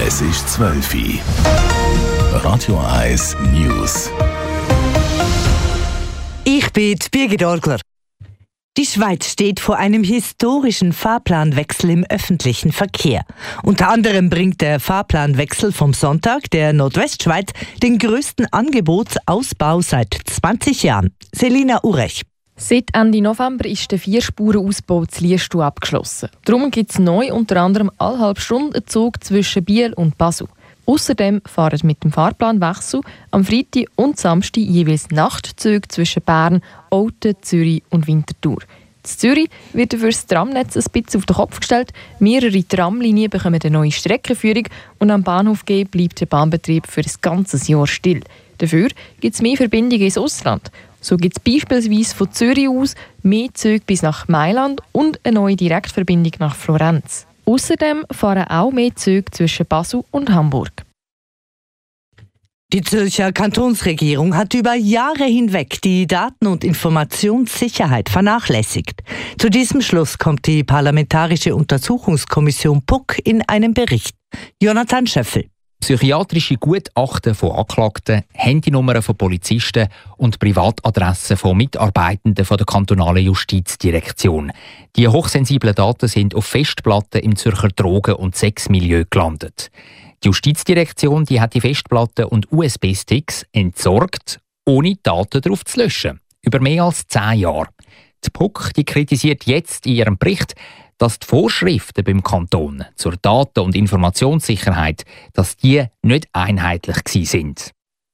Es ist 12 Uhr. Radio 1 News. Ich bin Birgit Orgler. Die Schweiz steht vor einem historischen Fahrplanwechsel im öffentlichen Verkehr. Unter anderem bringt der Fahrplanwechsel vom Sonntag der Nordwestschweiz den grössten Angebotsausbau seit 20 Jahren. Selina Urech. Seit Ende November ist der 4-Spuren-Ausbau zu Liestal abgeschlossen. Darum gibt es neu unter anderem alle halbe Stunde einen Zug zwischen Biel und Basel. Außerdem fahren mit dem Fahrplanwechsel am Freitag und Samstag jeweils Nachtzüge zwischen Bern, Olten, Zürich und Winterthur. In Zürich wird dafür das Tramnetz ein bisschen auf den Kopf gestellt. Mehrere Tramlinien bekommen eine neue Streckenführung und am Bahnhof G bleibt der Bahnbetrieb für ein ganzes Jahr still. Dafür gibt es mehr Verbindungen ins Ausland. So gibt es beispielsweise von Zürich aus mehr Züge bis nach Mailand und eine neue Direktverbindung nach Florenz. Außerdem fahren auch mehr Züge zwischen Basel und Hamburg. Die Zürcher Kantonsregierung hat über Jahre hinweg die Daten- und Informationssicherheit vernachlässigt. Zu diesem Schluss kommt die Parlamentarische Untersuchungskommission PUC in einem Bericht. Jonathan Schöffel. Psychiatrische Gutachten von Anklagten, Handynummern von Polizisten und Privatadressen von Mitarbeitenden von der kantonalen Justizdirektion. Die hochsensiblen Daten sind auf Festplatten im Zürcher Drogen- und Sexmilieu gelandet. Die Justizdirektion hat die Festplatten und USB-Sticks entsorgt, ohne Daten darauf zu löschen. Über mehr als 10 Jahre. Die PUC kritisiert jetzt in ihrem Bericht, dass die Vorschriften beim Kanton zur Daten- und Informationssicherheit, dass die nicht einheitlich sind.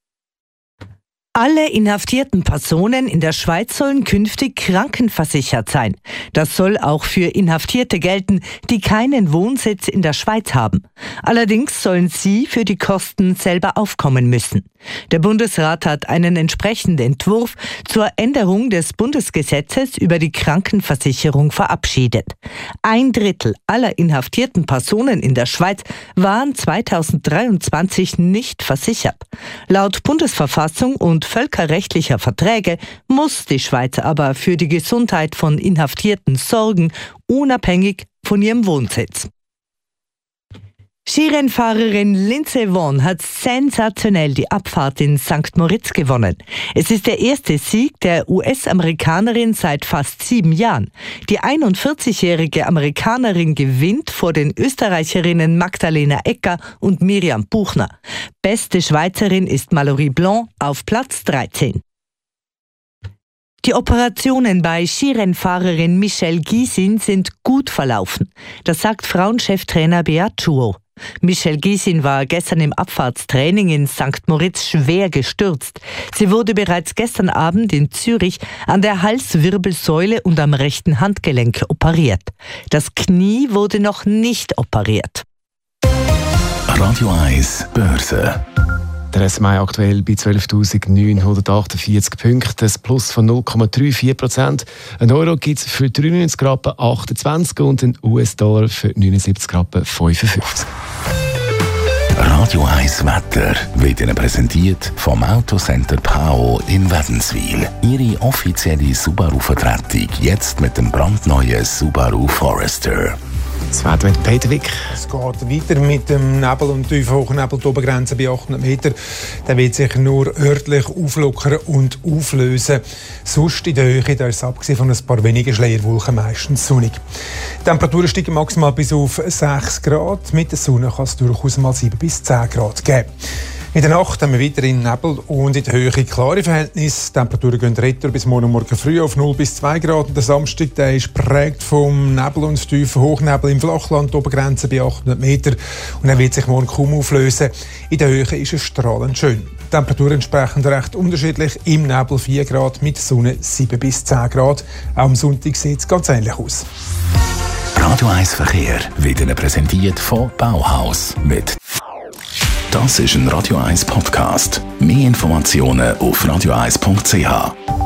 Alle inhaftierten Personen in der Schweiz sollen künftig krankenversichert sein. Das soll auch für Inhaftierte gelten, die keinen Wohnsitz in der Schweiz haben. Allerdings sollen sie für die Kosten selber aufkommen müssen. Der Bundesrat hat einen entsprechenden Entwurf zur Änderung des Bundesgesetzes über die Krankenversicherung verabschiedet. 1/3 aller inhaftierten Personen in der Schweiz waren 2023 nicht versichert. Laut Bundesverfassung und völkerrechtlicher Verträge muss die Schweiz aber für die Gesundheit von Inhaftierten sorgen, unabhängig von ihrem Wohnsitz. Skirennfahrerin Lindsey Vonn hat sensationell die Abfahrt in St. Moritz gewonnen. Es ist der erste Sieg der US-Amerikanerin seit fast 7 Jahren. Die 41-jährige Amerikanerin gewinnt vor den Österreicherinnen Magdalena Ecker und Miriam Buchner. Beste Schweizerin ist Mallory Blanc auf Platz 13. Die Operationen bei Skirennfahrerin Michelle Gysin sind gut verlaufen. Das sagt Frauencheftrainer Beat Schuo. Michelle Gysin war gestern im Abfahrtstraining in St. Moritz schwer gestürzt. Sie wurde bereits gestern Abend in Zürich an der Halswirbelsäule und am rechten Handgelenk operiert. Das Knie wurde noch nicht operiert. Radio 1 Börse. Der SMI aktuell bei 12.948 Punkten, ein Plus von 0,34%. Ein Euro gibt es für 93,28 und ein US-Dollar für 79,55. Radio 1 Wetter wird Ihnen präsentiert vom Autocenter Pao in Wädenswil. Ihre offizielle Subaru-Vertretung jetzt mit dem brandneuen Subaru Forester. Das Wetter mit Peter Wick. Es geht weiter mit dem Nebel und Tiefhochnebel. Die Obergrenze bei 800 Meter. Der wird sich nur örtlich auflockern und auflösen. Sonst in der Höhe, da ist es abgesehen von ein paar wenigen Schleierwolken meistens sonnig. Die Temperaturen steigen maximal bis auf 6 Grad. Mit der Sonne kann es durchaus mal 7 bis 10 Grad geben. In der Nacht haben wir weiterhin Nebel und in der Höhe klare Verhältnisse. Die Temperaturen gehen retour bis morgen früh auf 0 bis 2 Grad. Der Samstag der ist geprägt vom Nebel und tiefen Hochnebel im Flachland, die Obergrenze bei 800 Meter. Und er wird sich morgen kaum auflösen. In der Höhe ist es strahlend schön. Die Temperaturen entsprechend recht unterschiedlich. Im Nebel 4 Grad, mit Sonne 7 bis 10 Grad. Auch am Sonntag sieht es ganz ähnlich aus. Radio 1 Verkehr wird Ihnen präsentiert von Bauhaus mit. Das ist ein Radio 1 Podcast. Mehr Informationen auf radio1.ch.